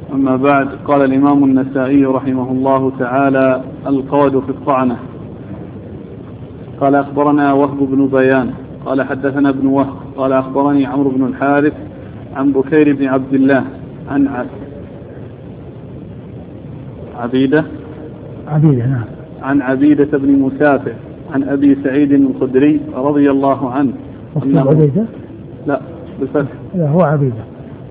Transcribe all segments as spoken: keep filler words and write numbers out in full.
أما بعد، قال الإمام النسائي رحمه الله تعالى: القود في الطعنة. قال: أخبرنا وهب بن بيان قال حدثنا ابن وهب قال أخبرني عمرو بن الحارث عن بكير بن عبد الله عن ع... عبيدة عبيدة نعم عن عبيدة بن مسافر عن أبي سعيد الخدري رضي الله عنه أنه عبيدة؟ لا بالفتح. لا هو عبيدة.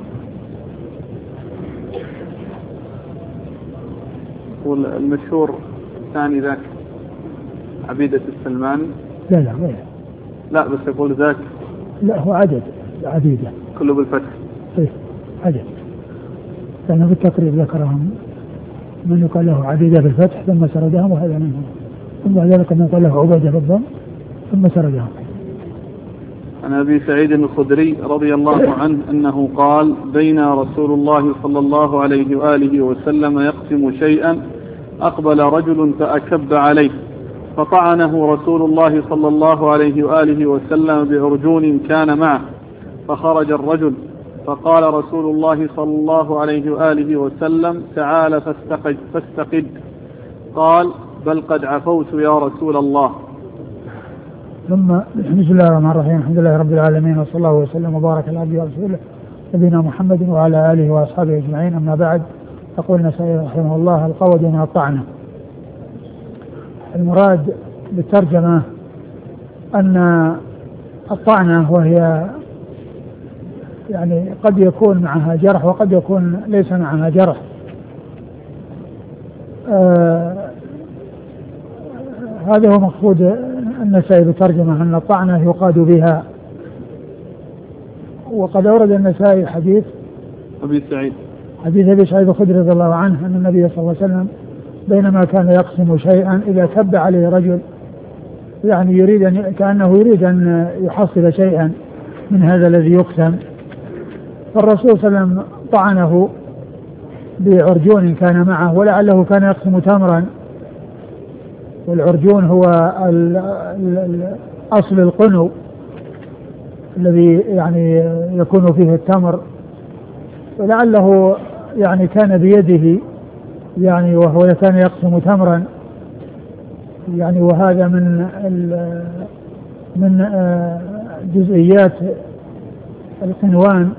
والمشهور الثاني ذاك عبيدة السلماني. لا لا غير. لا بس يقول ذاك. لا هو عدد عبيدة كله بالفتح. إيه عدد، لأنه بالتقريب ذكرهم من يقال له عبيدة بالفتح ثم سردهم وهذا منهم، ثم بعد ذلك من يقال له عبيدة بالضم ثم سردهم. عن أبي سعيد الخدري رضي الله عنه أنه قال: بين رسول الله صلى الله عليه وآله وسلم يقسم شيئا أقبل رجل فأكب عليه فطعنه رسول الله صلى الله عليه وآله وسلم بعرجون كان معه، فخرج الرجل فقال رسول الله صلى الله عليه وآله وسلم: تعال فاستقد, فاستقد. قال: بل قد عفوت يا رسول الله. ثم بسم الله الرحمن الرحيم، الحمد لله رب العالمين، وصلى الله وسلم وبارك على عبده ورسوله نبينا محمد وعلى آله وأصحابه أجمعين. أما بعد، يقول النسائي رحمه الله: القود من الطعنة. المراد بالترجمة أن الطعنة وهي يعني قد يكون معها جرح وقد يكون ليس معها جرح. آه هذا هو مقصود النسائي بالترجمة، أن الطعنة يقاد بها. وقد أورد النسائي حديث أبي سعيد حديث أبي سعيد الخدري رضي الله عنه أن النبي صلى الله عليه وسلم بينما كان يقسم شيئا إذا كب عليه رجل، يعني يريد أن كأنه يريد أن يحصل شيئا من هذا الذي يقسم، فالرسول صلى الله عليه وسلم طعنه بعرجون كان معه، ولعله كان يقسم تمرا، والعرجون هو ال ال أصل القنو الذي يعني يكون فيه التمر، ولعله يعني كان بيده يعني وهو كان يقسم تمرا، يعني وهذا من من جزئيات القنوان،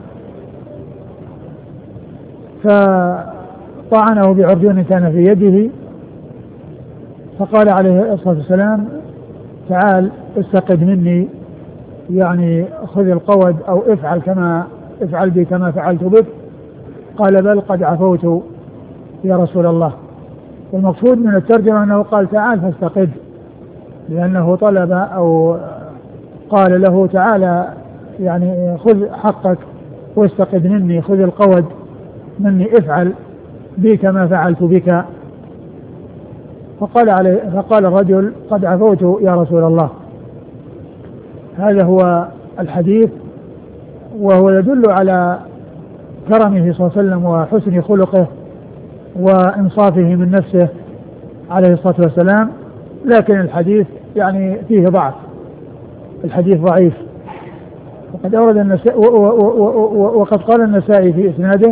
فطعنه بعرجون كان في يده، فقال عليه الصلاة والسلام: تعال استقد مني، يعني خذ القود أو افعل كما افعل بي كما فعلت بك. قال: بل قد عفوت يا رسول الله. والمقصود من الترجمة أنه قال: تعال فاستقد، لأنه طلب أو قال له: تعال يعني خذ حقك واستقد مني، خذ القود مني، افعل بي كما فعلت بك. فقال عليه فقال الرجل: قد عفوت يا رسول الله. هذا هو الحديث، وهو يدل على كرمه صلى الله عليه وسلم وحسن خلقه وإنصافه من نفسه عليه الصلاة والسلام، لكن الحديث يعني فيه ضعف، الحديث ضعيف. وقد أورد النسائي وقد قال النسائي في إسناده: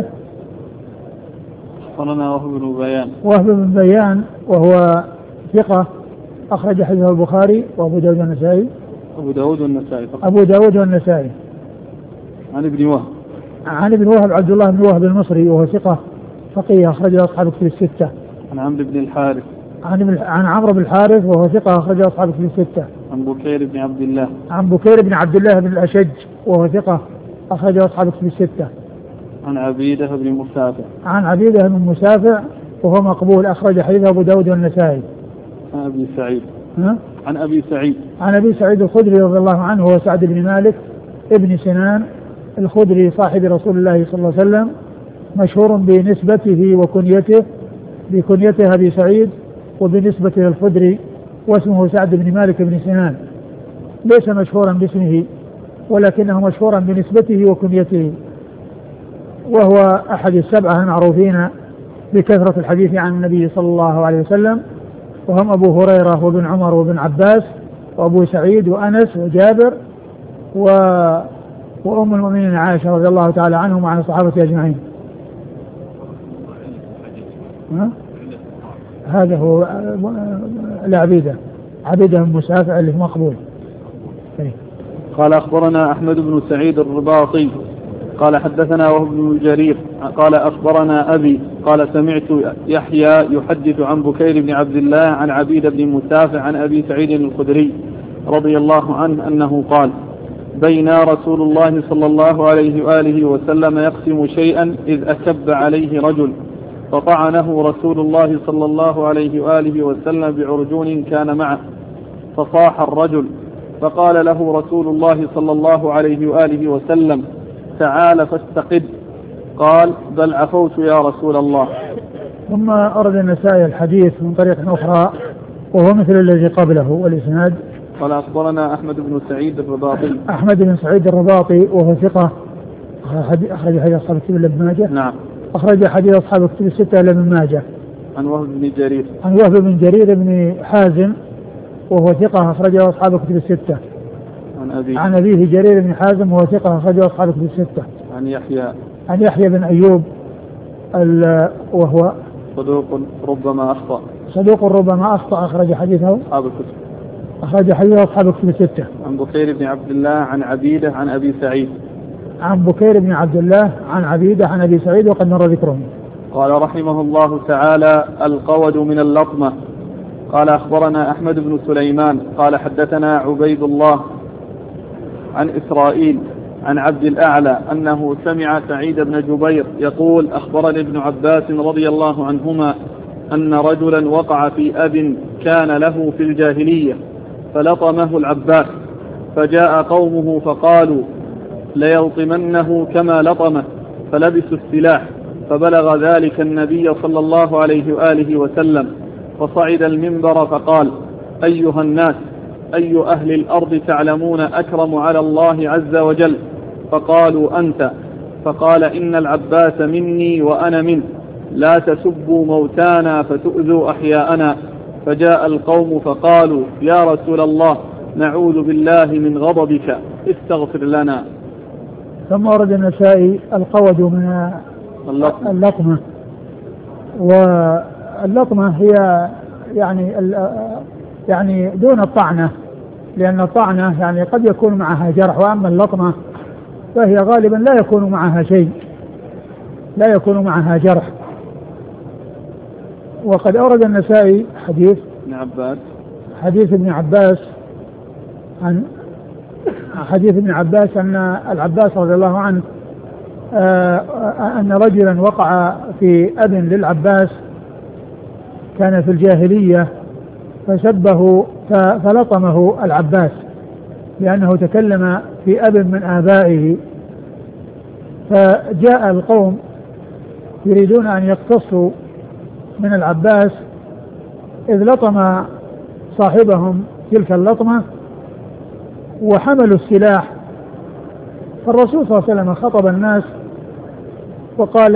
قالنا وهب بن بيان وهب بن بيان وهو ثقة أخرج حديثه البخاري وأبو داود والنسائي أبو داود والنسائي فقط. أبو داود والنسائي. عن ابن وهب عن ابن وهب عبد الله بن وهب المصري وهو ثقة فقيه أخرج أصحاب كتب الستة. عن عمرو بن الحارث عن عن عمرو بن الحارث وهو ثقة أخرج أصحاب كتب الستة. عن بكير بن عبد الله عن بكير بن عبد الله بن الأشج وهو ثقة أخرج أصحاب كتب الستة. عن عبيدة بن مسافع عن عبيدة بن مسافع وهو مقبول أخرج حديث أبو داود والنسائي. عن أبي سعيد ها؟ عن أبي سعيد عن أبي سعيد الخدري رضي الله عنه هو سعد بن مالك ابن سنان الخدري صاحب رسول الله صلى الله عليه وسلم، مشهور بنسبته وكنيته، بكنيته أبي سعيد وبنسبته الخدري، واسمه سعد بن مالك بن سنان، ليس مشهورا باسمه ولكنه مشهورا بنسبته وكنيته، وهو أحد السبعة المعروفين بكثرة الحديث عن النبي صلى الله عليه وسلم، وهم أبو هريرة وابن عمر وابن عباس وأبو سعيد وأنس وجابر و... وأم المؤمنين عائشة رضي الله تعالى عنهم وعن الصحابة أجمعين. ها؟ هذا هو العبيدة، عبيدة المسافع اللي مقبول. قال أخبرنا أحمد بن سعيد الرباطي قال حدثنا وهو بن جرير قال أخبرنا أبي قال سمعت يحيى يحدث عن بكير بن عبد الله عن عبيد بن مسافع عن أبي سعيد الخدري رضي الله عنه أنه قال بينا رسول الله صلى الله عليه وآله وسلم يقسم شيئا إذ أكب عليه رجل فطعنه رسول الله صلى الله عليه وآله وسلم بعرجون كان معه فصاح الرجل فقال له رسول الله صلى الله عليه وآله وسلم تعال فاستقد قال بل عفوت يا رسول الله. ثم أرد النسائي الحديث من طريق أخرى وهو مثل الذي قبله والإسناد. قال أخبرنا أحمد بن سعيد الرباطي أحمد بن سعيد الرباطي وهو ثقة أخرج حديث أصحاب الكتب إلا ابن ماجه. نعم. أخرج حديث أصحاب الكتب الستة إلا ابن ماجه. عن وهب بن جرير عن وهب بن جرير بن حازم وهو ثقة أخرجه أصحاب الكتب الستة. عن أبيه عن أبيه جرير بن حازم وهو ثقة أخرجه أصحاب الكتب الستة. عن يحيى عن يحيى بن أيوب وهو صدوق ربما أخطأ صدوق ربما أخطأ أخرج حديثه أصحاب الكتب أخرج حديثه أصحاب الكتب الستة. عن بكير بن عبد الله عن عبيدة عن أبي سعيد عن بكير بن عبد الله عن عبيدة عن أبي سعيد وقد مر ذكرهم. قال رحمه الله تعالى القود من اللطمة. قال أخبرنا أحمد بن سليمان قال حدثنا عبيد الله عن إسرائيل عن عبد الأعلى أنه سمع سعيد بن جبير يقول أخبرني ابن عباس رضي الله عنهما أن رجلا وقع في أب كان له في الجاهلية فلطمه العباس فجاء قومه فقالوا ليلطمنه كما لطمه فلبسوا السلاح فبلغ ذلك النبي صلى الله عليه وآله وسلم فصعد المنبر فقال أيها الناس أي أهل الأرض تعلمون أكرم على الله عز وجل فقالوا أنت فقال إن العباس مني وأنا منه لا تسبوا موتانا فتؤذوا أحياءنا فجاء القوم فقالوا يا رسول الله نعوذ بالله من غضبك استغفر لنا. ثم ورد النسائي القود من اللطمة. واللطمة هي يعني يعني دون الطعنة لأن الطعنة يعني قد يكون معها جرح وأما اللطمة فهي غالبا لا يكون معها شيء لا يكون معها جرح. وقد أورد النسائي حديث ابن عباس حديث ابن عباس عن حديث ابن عباس أن العباس رضي الله عنه أن رجلا وقع في أب للعباس كان في الجاهلية فسبه فلطمه العباس لأنه تكلم في أب من آبائه فجاء القوم يريدون أن يقتصوا من العباس إذ لطم صاحبهم تلك اللطمة وحملوا السلاح فالرسول صلى الله عليه وسلم خطب الناس وقال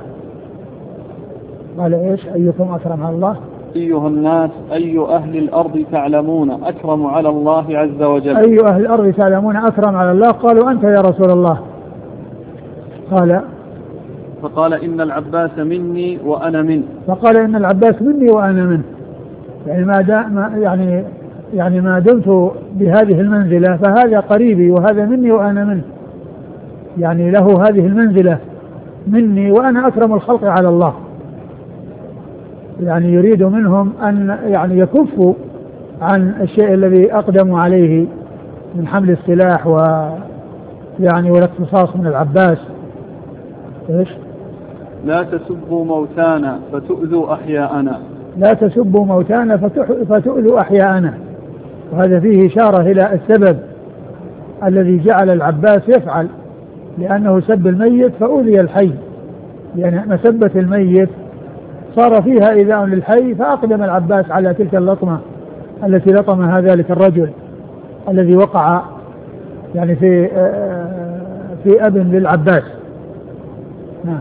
قال إيش أيكم أكرم على الله أيها الناس أي أهل الأرض تعلمون أكرم على الله عز وجل أي أهل الأرض تعلمون أكرم على الله قالوا أنت يا رسول الله قال فقال إن العباس مني وأنا منه فقال إن العباس مني وأنا منه يعني ما دا يعني يعني ما دمت بهذه المنزلة فهذا قريبي وهذا مني وأنا منه يعني له هذه المنزلة مني وأنا أكرم الخلق على الله يعني يريد منهم أن يعني يكفوا عن الشيء الذي أقدموا عليه من حمل السلاح ويعني والاقتصاص من العباس. إيش لا تسبوا موتانا فتؤذوا أحياءنا لا تسبوا موتانا فتؤذوا أحياءنا. وهذا فيه إشارة إلى السبب الذي جعل العباس يفعل لأنه سب الميت فأذي الحي يعني مسبة الميت صار فيها إيذاء للحي فأقدم العباس على تلك اللطمة التي لطمها ذلك الرجل الذي وقع يعني في في أب للعباس. نعم.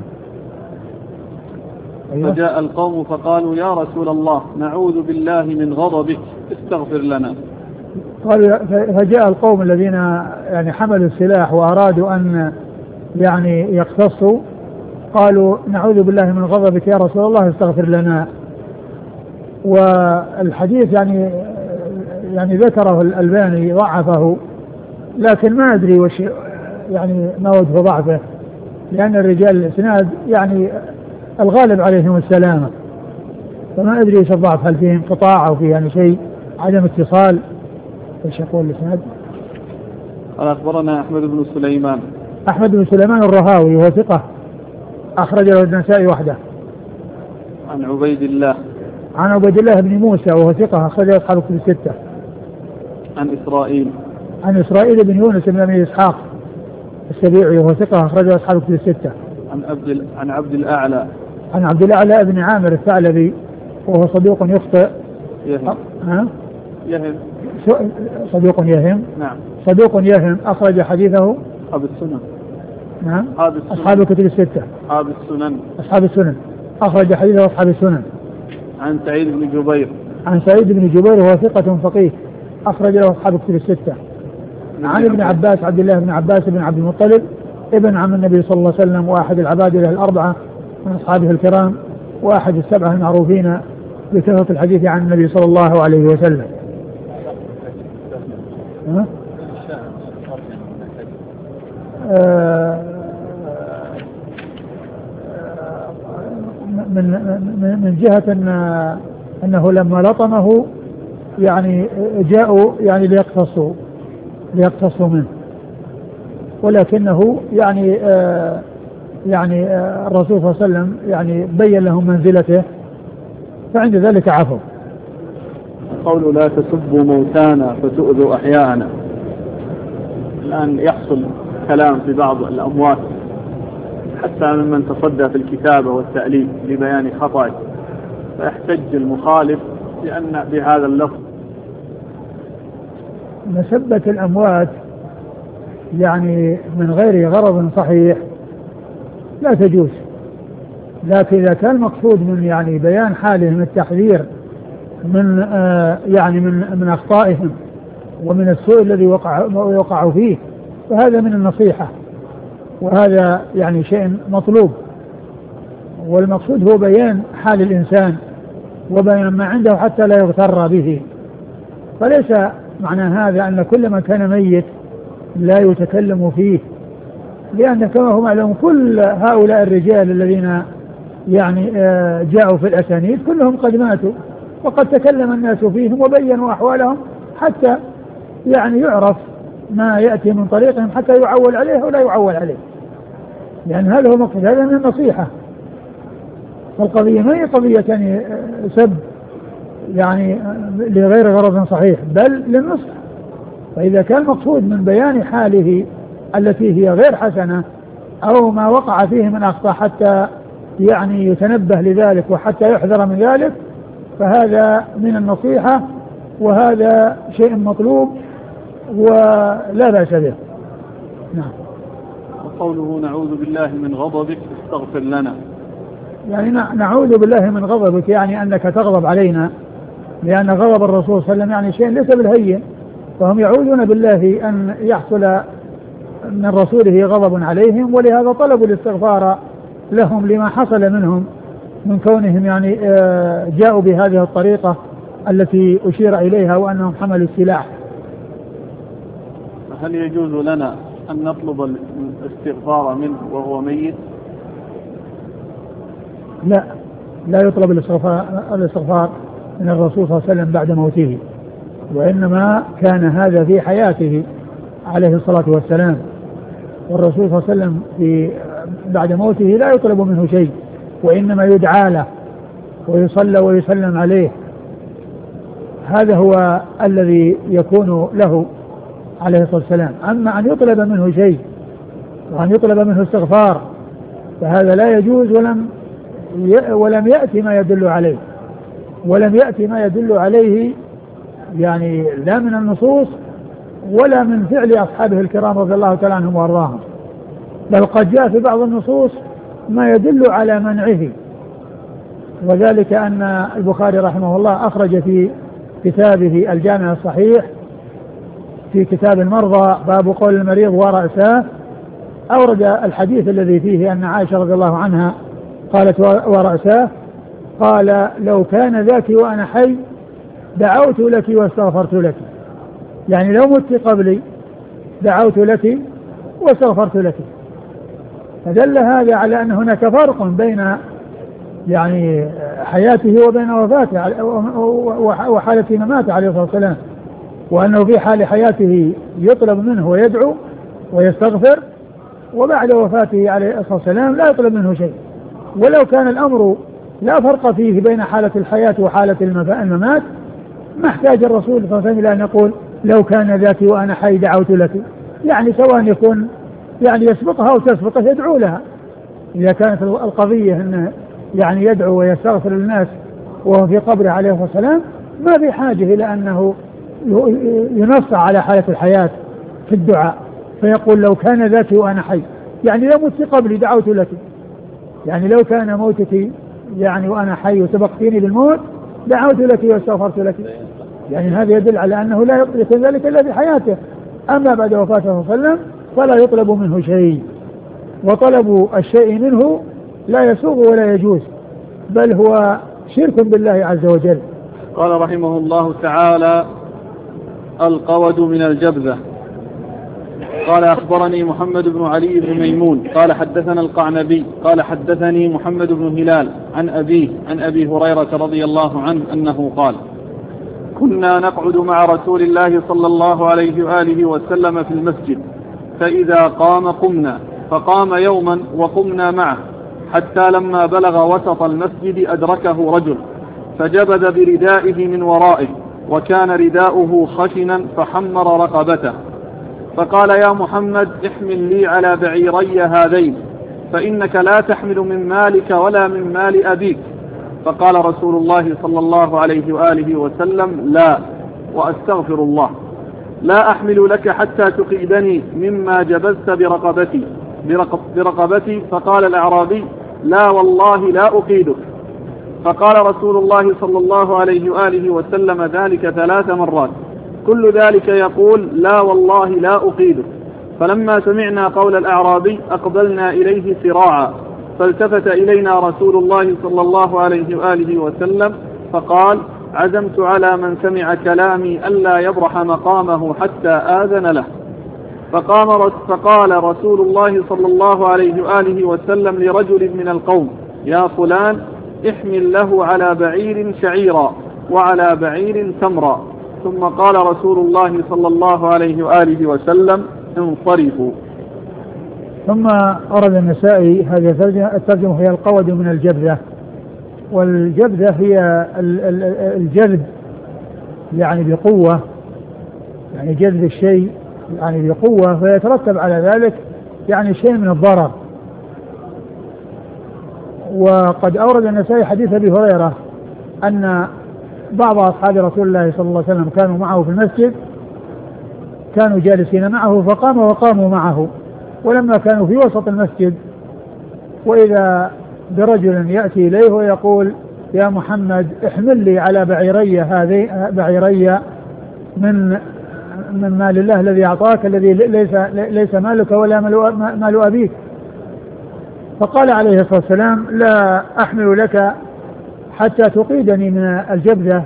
أيوة. فجاء القوم فقالوا يا رسول الله نعوذ بالله من غضبك استغفر لنا. قالوا فجاء القوم الذين يعني حملوا السلاح وأرادوا أن يعني يقتصوا قالوا نعوذ بالله من غضبك يا رسول الله استغفر لنا. والحديث يعني يعني ذكره الألباني ضعفه، لكن ما أدري وش يعني ما وجه ضعفه، لأن الرجال الإسناد يعني الغالب عليهم السلامة، فما أدري ايش الضعف، هل فيه انقطاع أو فيه يعني شيء عدم اتصال. ايش يقول الإسناد؟ قال أخبرنا أحمد بن سليمان. أحمد بن سليمان الرهاوي وهو ثقة أخرج له النسائي وحده. عن عبيد الله. عن عبيد الله بن موسى وهو ثقة أخرج له أصحاب الكتب الستة. عن إسرائيل. عن إسرائيل بن يونس بن أبي إسحاق السبيعي وهو ثقة أخرج له أصحاب الكتب الستة. عن عبد عن عبد الأعلى. عن عبد الأعلى بن عامر الثعلبي وهو صدوق يخطئ. يهم. ها؟ يهم. صدوق يهم. نعم. صدوق يهم أخرج حديثه أصحاب السنن. نعم. السنن. أصحاب الكتب الستة. أصحاب السنن. أصحاب السنن أخرج حديثه أصحاب السنن. عن سعيد بن جبير. عن سعيد بن جبير وهو ثقة فقيه أخرج له أصحاب الكتب الستة. عن ابن عباس عبد الله بن عباس بن عبد المطلب ابن عم النبي صلى الله عليه وسلم وأحد العبادلة الأربعة من أصحابه الكرام وأحد السبعة المعروفين بكثرة الحديث عن النبي صلى الله عليه وسلم. ها؟ آه من من من جهة أن أنه لما لطمه يعني جاءوا يعني ليقتصوا ليقتصوا منه، ولكنه يعني آه يعني آه الرسول صلى الله عليه وسلم يعني بين لهم منزلته، فعند ذلك عفوا. قول لا تسبوا موتانا فتؤذوا أحياءنا. الآن يحصل كلام في بعض الأموات حتى ممن تصدى في الكتابة والتأليف لبيان خطأ، فيحتج المخالف بأن بهذا اللفظ. مسبة الأموات يعني من غير غرض صحيح لا تجوز، لكن إذا كان المقصود من يعني بيان حالهم التحذير من آه يعني من من أخطائهم ومن السوء الذي وقع وقعوا فيه، فهذا من النصيحة، وهذا يعني شيء مطلوب. والمقصود هو بيان حال الإنسان وبيان ما عنده حتى لا يغتر به. فليس معنى هذا أن كل من كان ميت لا يتكلم فيه، لأن كما هو معلوم كل هؤلاء الرجال الذين يعني جاءوا في الأسانيد كلهم قد ماتوا، وقد تكلم الناس فيهم وبينوا أحوالهم حتى يعني يعرف ما يأتي من طريقهم حتى يعول عليه ولا يعول عليه، يعني هذا هو مقصود، هذا من النصيحة. فالقضية ما هي قضية يعني سب يعني لغير غرض صحيح، بل للنصح. فإذا كان مقصود من بيان حاله التي هي غير حسنة أو ما وقع فيه من أخطاء حتى يعني يتنبه لذلك وحتى يحذر من ذلك، فهذا من النصيحة، وهذا شيء مطلوب ولا بأس به. نعم. وقوله نعوذ بالله من غضبك استغفر لنا، يعني نعوذ بالله من غضبك يعني أنك تغضب علينا، لأن غضب الرسول صلى الله عليه وسلم يعني شيء ليس بالهين، فهم يعوذون بالله أن يحصل من رسوله غضب عليهم، ولهذا طلبوا الاستغفار لهم لما حصل منهم من كونهم يعني جاءوا بهذه الطريقة التي أشير إليها وأنهم حملوا السلاح. هل يجوز لنا أن نطلب الاستغفار منه وهو ميت؟ لا، لا يطلب الاستغفار من الرسول صلى الله عليه وسلم بعد موته، وإنما كان هذا في حياته عليه الصلاة والسلام، والرسول صلى الله عليه وسلم في بعد موته لا يطلب منه شيء، وإنما يدعى له ويصلى ويسلم عليه. هذا هو الذي يكون له عليه الصلاة والسلام. أما أن يطلب منه شيء وأن يطلب منه استغفار فهذا لا يجوز، ولم ولم يأتي ما يدل عليه ولم يأتي ما يدل عليه يعني لا من النصوص ولا من فعل أصحابه الكرام رضي الله تعالى عنهم وارضاهم، بل قد جاء في بعض النصوص ما يدل على منعه. وذلك أن البخاري رحمه الله أخرج في كتابه الجامع الصحيح في كتاب المرضى باب قول المريض ورأساه أورد الحديث الذي فيه أن عائشة رضي الله عنها قالت ورأساه قال لو كان ذاك وأنا حي دعوت لك واستغفرت لك، يعني لو مت قبلي دعوت لك واستغفرت لك. فدل هذا على أن هناك فرق بين يعني حياته وبين وفاته وحالة مماته عليه الصلاة والسلام، وأنه في حال حياته يطلب منه ويدعو ويستغفر، وبعد وفاته عليه الصلاة والسلام لا يطلب منه شيء. ولو كان الأمر لا فرق فيه بين حالة الحياة وحالة الممات ما احتاج الرسول صلى الله عليه وسلم إلى أن يقول لو كان ذاك وأنا حي دعوت لك، يعني سواء يكون يعني يسبقها أو تسبقه يدعو لها. إذا كانت القضية أنه يعني يدعو ويستغفر للناس وهو في قبره عليه الصلاة والسلام ما في حاجة إلى أنه ينص على حالة الحياة في الدعاء فيقول لو كان ذاك وأنا حي، يعني لو مت قبلي دعوت لك، يعني لو كان موتك يعني وأنا حي وسبقتيني بالموت دعوت لك واستغفرت لك، يعني هذا يدل على أنه لا يطلب ذلك إلا في حياته. أما بعد وفاته صلى الله عليه وسلم فلا يطلب منه شيء، وطلب الشيء منه لا يسوغ ولا يجوز، بل هو شرك بالله عز وجل. قال رحمه الله تعالى: القود من الجبذة. قال: أخبرني محمد بن علي بن ميمون قال حدثنا القعنبي قال حدثني محمد بن هلال عن أبيه عن أبي هريرة رضي الله عنه أنه قال: كنا نقعد مع رسول الله صلى الله عليه وآله وسلم في المسجد، فإذا قام قمنا، فقام يوما وقمنا معه، حتى لما بلغ وسط المسجد أدركه رجل فجبذ بردائه من ورائه، وكان رداؤه خشنا فحمر رقبته، فقال: يا محمد احمل لي على بعيري هذين، فإنك لا تحمل من مالك ولا من مال أبيك. فقال رسول الله صلى الله عليه وآله وسلم: لا، وأستغفر الله، لا أحمل لك حتى تقيدني مما جبزت برقبتي برقبتي. فقال الأعرابي: لا والله لا أقيدك. فقال رسول الله صلى الله عليه وآله وسلم ذلك ثلاث مرات، كل ذلك يقول: لا والله لا أقيدك. فلما سمعنا قول الأعرابي أقبلنا إليه سراعا، فالتفت إلينا رسول الله صلى الله عليه وآله وسلم فقال: عزمت على من سمع كلامي ألا يبرح مقامه حتى آذن له. فقام فقال رسول الله صلى الله عليه وآله وسلم لرجل من القوم: يا فلان احمل له على بعير شعيرا وعلى بعير تمرا. ثم قال رسول الله صلى الله عليه وآله وسلم: انصرفوا. ثم أورد النسائي هذه الترجمة هي القود من الجبذة، والجبذة هي الجذب يعني بقوة، يعني جذب الشيء يعني بقوة فيترتب على ذلك يعني شيء من الضرر. وقد أورد النسائي حديث أبي هريرة أن بعض أصحاب رسول الله صلى الله عليه وسلم كانوا معه في المسجد، كانوا جالسين معه فقام وقاموا معه، ولما كانوا في وسط المسجد وإذا برجل يأتي إليه ويقول: يا محمد احمل لي على بعيري هذه بعيري من من مال الله الذي أعطاك الذي ليس ليس مالك ولا مال أبيك. فقال عليه الصلاة والسلام: لا أحمل لك حتى تقيدني من الجبذة،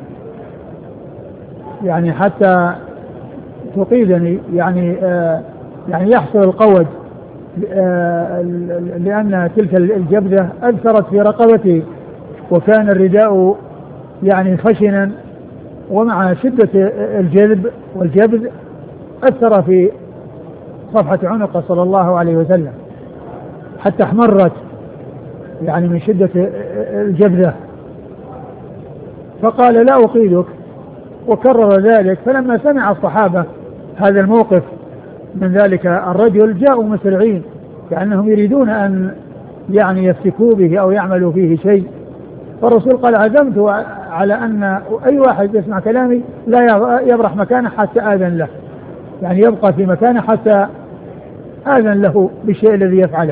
يعني حتى تقيدني يعني آه يعني يحصل القود، آه لأن تلك الجبذة أثرت في رقبتي، وكان الرداء يعني خشنا، ومع شدة الجذب والجبذ أثر في صفحة عنقه صلى الله عليه وسلم حتى احمرت يعني من شدة الجبذة. فقال: لا أقيدك، وكرر ذلك. فلما سمع الصحابة هذا الموقف من ذلك الرجل جاءوا مسرعين كأنهم يريدون أن يعني يفتكوا به أو يعملوا فيه شيء. فالرسول قال: عزمت على أن أي واحد يسمع كلامي لا يبرح مكانه حتى آذن له، يعني يبقى في مكانه حتى آذن له بالشيء الذي يفعله.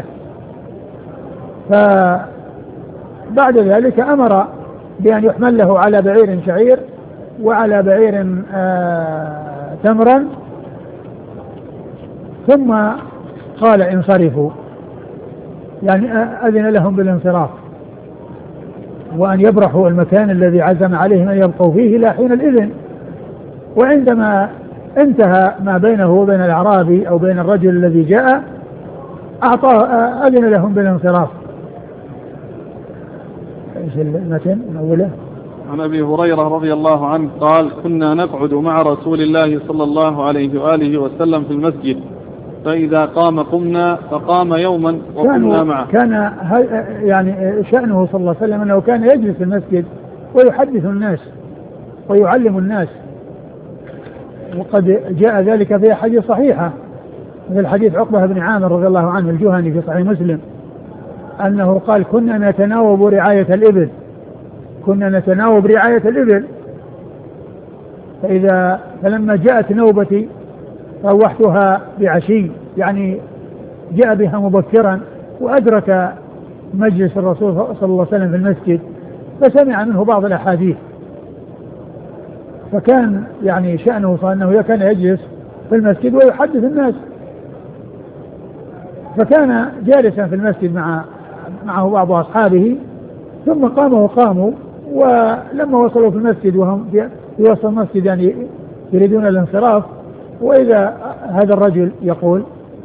فبعد ذلك أمر بأن يحمل له على بعير شعير وعلى بعير آه تمرا، ثم قال انصرفوا، يعني أذن لهم بالانصراف وأن يبرحوا المكان الذي عزم عليهم أن يبقوا فيه إلى حين الإذن. وعندما انتهى ما بينه وبين الأعرابي أو بين الرجل الذي جاء أعطاه أذن لهم بالانصراف. ايش المتن من أوله؟ عن أبي هريرة رضي الله عنه قال: كنا نقعد مع رسول الله صلى الله عليه وآله وسلم في المسجد، فإذا قام قمنا، فقام يوما وقمنا معه. كان يعني شأنه صلى الله عليه وسلم أنه كان يجلس في المسجد ويحدث الناس ويعلم الناس، وقد جاء ذلك في حديث صحيحة مثل حديث عقبة بن عامر رضي الله عنه الجهني في صحيح مسلم أنه قال: كنا نتناوب رعاية الإبل كنا نتناوب رعاية الإبل فإذا فلما جاءت نوبتي روحتها بعشي، يعني جاء بها مبكرا وأدرك مجلس الرسول صلى الله عليه وسلم في المسجد فسمع منه بعض الأحاديث، فكان يعني شأنه أنه كان يجلس في المسجد ويحدث الناس، فكان جالسا في المسجد مع معه بعض أصحابه ثم قاموا وقاموا، ولما وصلوا في المسجد وهم في وسط المسجد يعني يريدون الانصراف، وإذا هذا الرجل يقول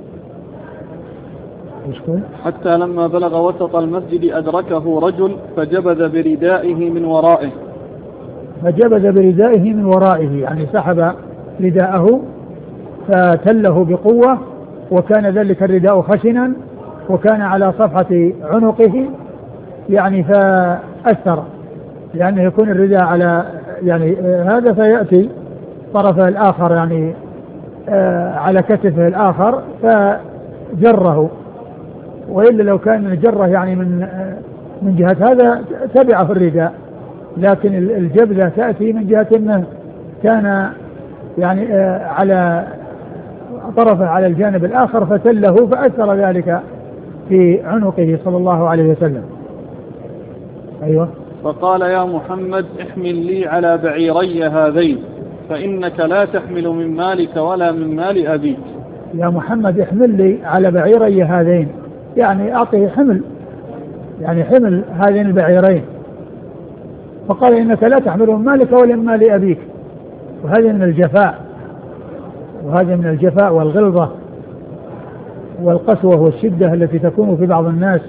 حتى لما بلغ وسط المسجد أدركه رجل فجبذ بردائه من ورائه فجبذ بردائه من ورائه يعني سحب رداءه فتله بقوة، وكان ذلك الرداء خشنا وكان على صفحة عنقه يعني فأثر، لأنه يكون الرداء على يعني هذا فيأتي طرفه الآخر يعني آه على كتفه الآخر فجره، وإلا لو كان جره يعني من آه من جهة هذا تبعه في الرداء، لكن الجبلة تأتي من جهة أنه كان يعني آه على طرفه على الجانب الآخر فتله فأثر ذلك في عنقه صلى الله عليه وسلم. أيوة. فقال: يا محمد احمل لي على بعيري هذين، فإنك لا تحمل من مالك ولا من مال أبيك. يا محمد احمل لي على بعيري هذين، يعني أعطيه حمل، يعني حمل هذين البعيرين. فقال: إنك لا تحمل من مالك ولا من مال أبيك. وهذا من الجفاء وهذا من الجفاء والغلظة والقسوة والشدة التي تكون في بعض الناس.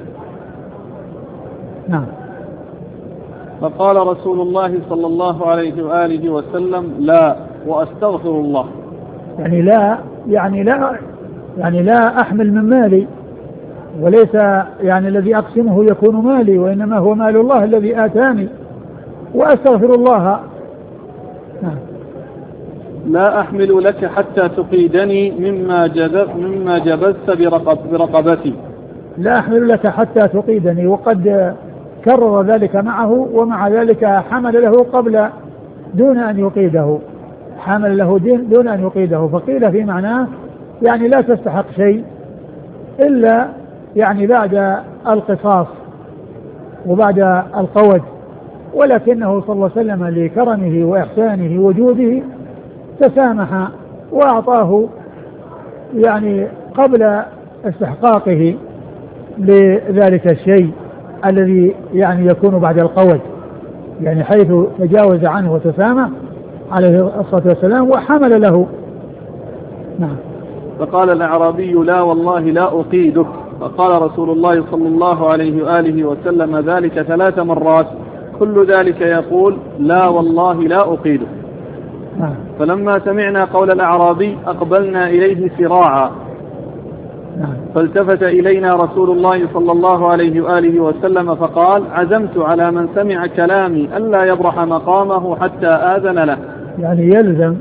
نعم. فقال رسول الله صلى الله عليه وآله وسلم: لا، وأستغفر الله. يعني لا يعني لا يعني لا أحمل من مالي، وليس يعني الذي أقسمه يكون مالي، وإنما هو مال الله الذي آتاني، وأستغفر الله. نعم. لا أحمل لك حتى تقيدني مما جذب مما جبست برقب برقبتي. لا أحمل لك حتى تقيدني، وقد كرر ذلك معه، ومع ذلك حمل له قبل دون أن يقيده، حمل له دون أن يقيده، فقيل في معناه يعني لا تستحق شيء إلا يعني بعد القصاص وبعد القود، ولكنه صلى الله عليه وسلم لكرمه وإحسانه وجوده تسامح وأعطاه يعني قبل استحقاقه لذلك الشيء الذي يعني يكون بعد القود، يعني حيث تجاوز عنه وتسامح عليه الصلاة والسلام وحمل له. نعم. فقال الأعرابي: لا والله لا أقيدك. فقال رسول الله صلى الله عليه وآله وسلم ذلك ثلاث مرات، كل ذلك يقول: لا والله لا أقيدك. نعم. فلما سمعنا قول الأعرابي أقبلنا إليه سراعا. نعم. فالتفت إلينا رسول الله صلى الله عليه وآله وسلم فقال: عزمت على من سمع كلامي ألا يبرح مقامه حتى آذن له. يعني يلزم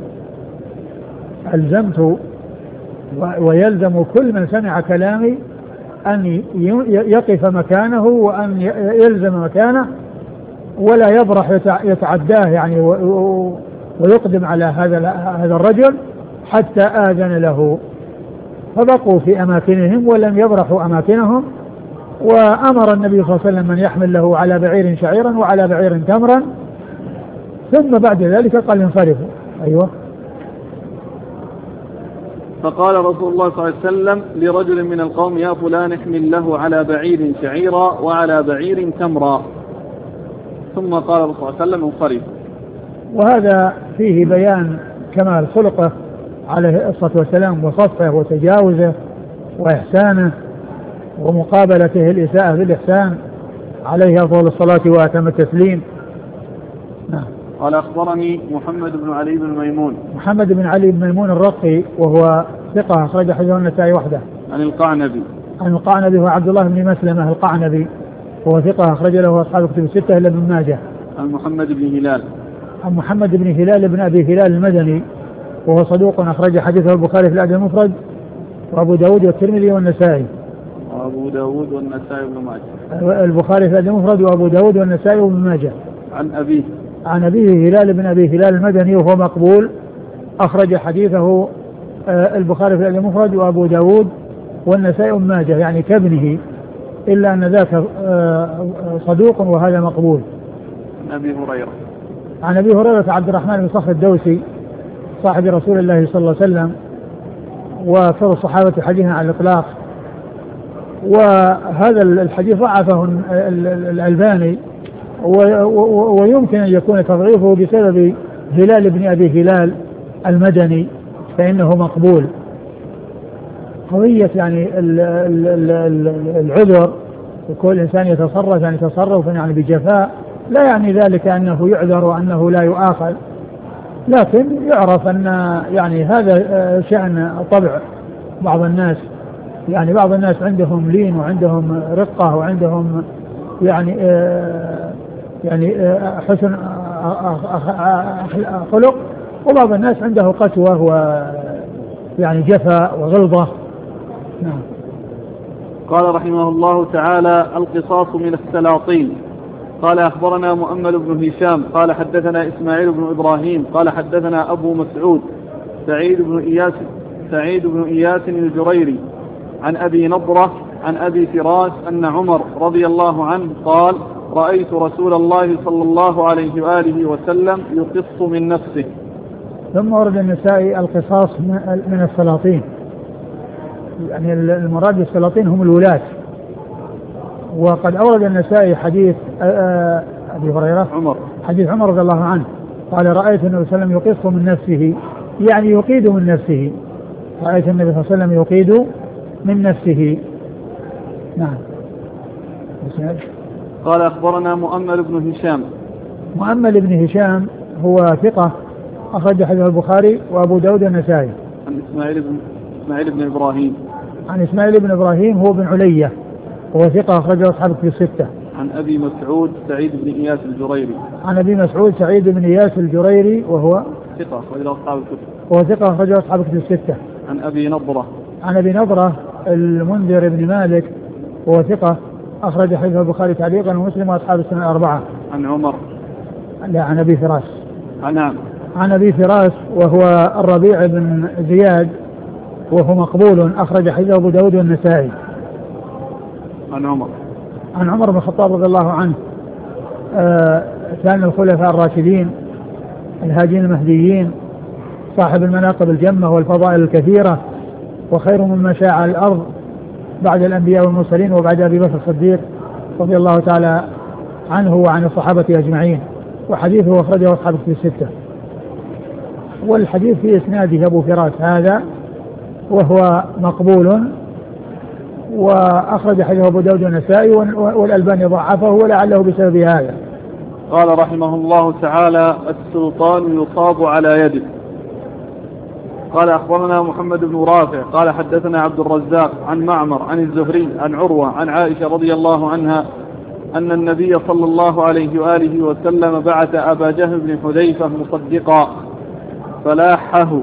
ألزمت ويلزم كل من سمع كلامي أن يقف مكانه وأن يلزم مكانه ولا يبرح يتعداه يعني ويقدم على هذا هذا الرجل حتى آذن له. فبقوا في أماكنهم ولم يبرحوا أماكنهم، وأمر النبي صلى الله عليه وسلم من يحمل له على بعير شعيرا وعلى بعير تمرا، ثم بعد ذلك قال انصرفوا. أيوة. فقال رسول الله صلى الله عليه وسلم لرجل من القوم: يا فلان احمل له على بعير شعيرا وعلى بعير تمرا. ثم قال الرسول صلى الله عليه وسلم: انصرف. وهذا فيه بيان كمال خلقه عليه الصلاة والسلام وصفه وتجاوزه وإحسانه ومقابلته الإساءة بالإحسان عليه أفضل الصلاة وأتم التسليم. نعم. قال: أخبرني محمد بن علي بن ميمون. محمد بن علي بن ميمون الرقي وهو ثقة أخرج حديثه النسائي وحده. عن القعنبي. عن القعنبي هو عبد الله بن مسلمة القعنبي وهو ثقة أخرج له أصحاب كتب الستة إلا ابن ماجه. عن محمد بن هلال. عن محمد بن هلال بن أبي هلال المدني وهو صدوق أخرج حديثه البخاري في الأدب المفرد وأبو داود والترمذي والنسائي. وأبو داود والنسائي وابن ماجه. البخاري في الأدب المفرد وأبو داود والنسائي وابن ماجه. عن أبيه. عن أبيه هلال بن أبي هلال المدني وهو مقبول أخرج حديثه البخاري في الأدب المفرد وأبو داود والنسائي وابن ماجه يعني كابنه إلا أن ذاك صدوق وهذا مقبول. عن أبي هريرة. عن أبي هريرة عبد الرحمن بن صخر الدوسي صاحب رسول الله صلى الله عليه وسلم وأكثر الصحابة حديثا على الإطلاق. وهذا الحديث ضعفه الألباني ويمكن أن يكون تضعيفه بسبب هلال بن أبي هلال المدني فإنه مقبول. قضية يعني العذر وكل إنسان يتصرف يعني تصرف يعني بجفاء لا يعني ذلك أنه يعذر وأنه لا يؤاخذ، لكن يعرف أن يعني هذا شأن طبع بعض الناس. يعني بعض الناس عندهم لين وعندهم رقة وعندهم يعني آه يعني آه حسن خلق، وبعض الناس عنده قسوة ويعني جفاء وغلظة. نعم. قال رحمه الله تعالى: القصاص من السلاطين. قال: أخبرنا مؤمل بن هشام قال حدثنا إسماعيل بن إبراهيم قال حدثنا أبو مسعود سعيد بن إياس سعيد بن إياس الجريري عن أبي نضرة عن أبي فراس أن عمر رضي الله عنه قال: رأيت رسول الله صلى الله عليه وآله وسلم يقص من نفسه. ثم ورد النسائي القصاص من السلاطين، يعني المراد بالسلاطين هم الولاة. وقد أورد النسائي حديث أبي هريرة عمر حديث عمر رضي الله عنه قال: رأيت النبي صلى الله عليه وسلم يقص من نفسه، يعني يقيد من نفسه. رأيت النبي صلى الله عليه وسلم يقيد من نفسه. نعم. قال: أخبرنا مؤمل بن هشام. مؤمل بن هشام هو ثقة أخرج حديث البخاري وأبو داود النسائي. عن إسماعيل بن إسماعيل بن إبراهيم. عن إسماعيل بن إبراهيم هو بن علية وهو ثقة أخرج أصحابه في الستة. عن أبي مسعود سعيد بن إياس الجريري. عن أبي مسعود سعيد بن إياس الجريري وهو ثقة أخرج أصحاب الكتب. وهو ثقة أخرج أصحابه في الستة. عن أبي نضرة. عن أبي نضرة المنذر بن مالك وهو ثقة أخرج حديث البخاري تعليقا ومسلم وأصحاب السنة الأربعة. عن عمر. لا، عن أبي فراس. نعم. عن أبي فراس وهو الربيع بن زياد وهو مقبول أخرج حديث أبو داود والنسائي. عن عمر. عن عمر بن الخطاب رضي الله عنه آه كان الخلفاء الراشدين الهادين المهديين صاحب المناقب الجمة والفضائل الكثيرة وخير من مشى على الأرض بعد الأنبياء والمرسلين وبعد أبي بكر الصديق رضي الله تعالى عنه وعن الصحابة أجمعين. وحديثه أخرجه أصحابه في الستة. والحديث في إسناده أبو فراس هذا وهو مقبول وأخرج حديث أبو داود والنسائي والألباني ضعفه ولعله بسبب هذا. قال رحمه الله تعالى: السلطان يصاب على يده. قال: أخبرنا محمد بن رافع قال حدثنا عبد الرزاق عن معمر عن الزهري عن عروة عن عائشة رضي الله عنها أن النبي صلى الله عليه وآله وسلم بعث أبا جهل بن حذيفة مصدقا فلاحه.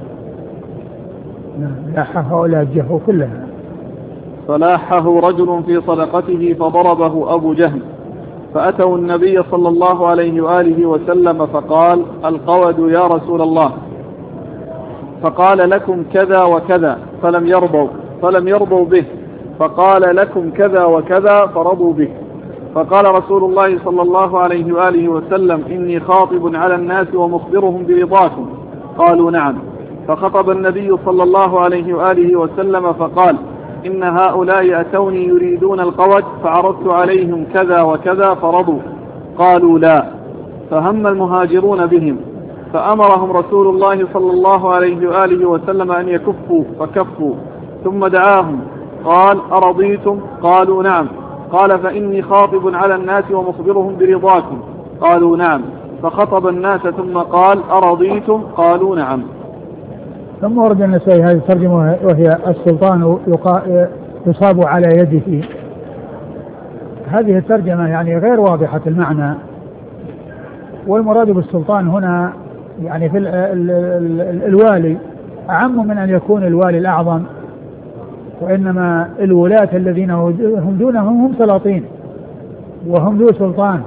لاحه ولا جهه كلها. فلاحه رجل في صدقته فضربه أبو جهل فأتوا النبي صلى الله عليه وآله وسلم فقال: القود يا رسول الله. فقال: لكم كذا وكذا فلم يرضوا فلم يرضوا به. فقال: لكم كذا وكذا فرضوا به. فقال رسول الله صلى الله عليه وآله وسلم: إني خاطب على الناس ومخبرهم برضاكم. قالوا: نعم. فخطب النبي صلى الله عليه وآله وسلم فقال: إن هؤلاء أتوني يريدون القود فعرضت عليهم كذا وكذا فرضوا، قالوا لا. فهم المهاجرون بهم فأمرهم رسول الله صلى الله عليه وآله وسلم أن يكفوا فكفوا، ثم دعاهم قال: أرضيتم؟ قالوا نعم. قال: فإني خاطب على الناس ومخبرهم برضاكم، قالوا نعم. فخطب الناس ثم قال: أرضيتم؟ قالوا نعم. ثم ورد النسائي هذه الترجمة وهي السلطان يصاب على يده. هذه الترجمة يعني غير واضحة المعنى، والمراد بالسلطان هنا يعني في ال ال ال الوالي أعم من أن يكون الوالي الأعظم، وإنما الولاة الذين هم دونهم هم سلاطين وهم ذو سلطان،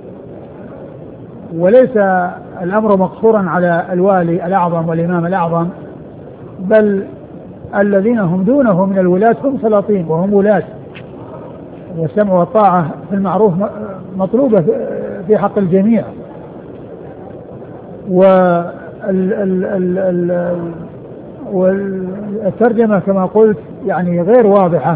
وليس الأمر مقصورا على الوالي الأعظم والإمام الأعظم، بل الذين هم دونه من الولاة هم سلاطين وهم ولاة، والسمع والطاعة في المعروف مطلوبة في حق الجميع. والترجمة كما قلت يعني غير واضحة،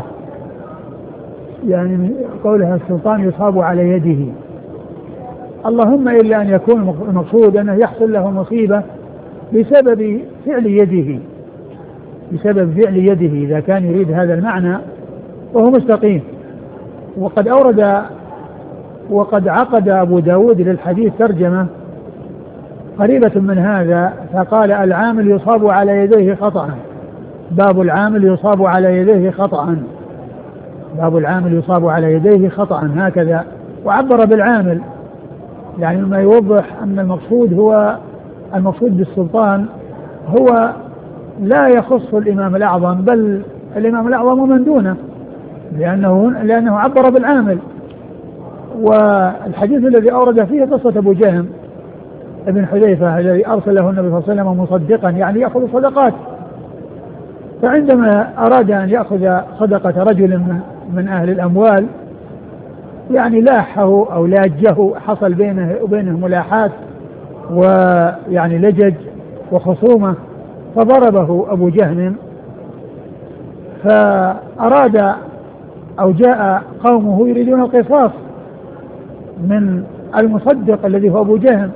يعني قولها السلطان يصاب على يده، اللهم إلا أن يكون المقصود أنه يحصل له مصيبة بسبب فعل يده، بسبب فعل يده إذا كان يريد هذا المعنى وهو مستقيم. وقد أورد وقد عقد أبو داود للحديث ترجمة قريبة من هذا، فقال: العامل يصاب على يديه خطأ، باب العامل يصاب على يديه خطأ، باب العامل يصاب على يديه خطأ، هكذا. وعبر بالعامل يعني ما يوضح أن المقصود هو المقصود بالسلطان هو لا يخص الإمام الأعظم، بل الإمام الأعظم ومن دونه، لأنه لأنه عبر بالعامل. والحديث الذي أورد فيه قصة أبو جهم ابن حذيفة الذي أرسله النبي صلى الله عليه وسلم مصدقا، يعني يأخذ صدقات، فعندما أراد أن يأخذ صدقة رجل من أهل الأموال يعني لاحه أو لاجه، حصل بينه وبينه ملاحات ويعني لجج وخصومة، فضربه أبو جهم، فأراد أو جاء قومه يريدون القصاص من المصدق الذي هو أبو جهم،